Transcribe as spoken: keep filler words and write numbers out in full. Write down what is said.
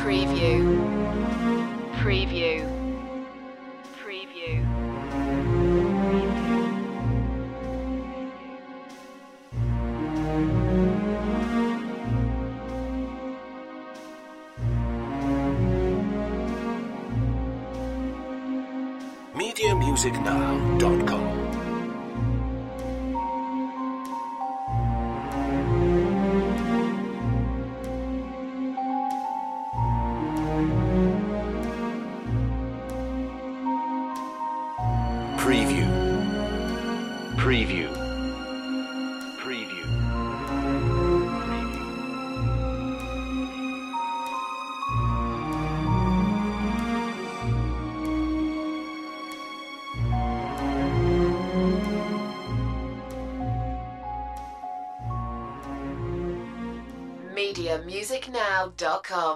Preview. Preview. Preview. media music now dot com. Preview. Preview. Preview. media music now dot com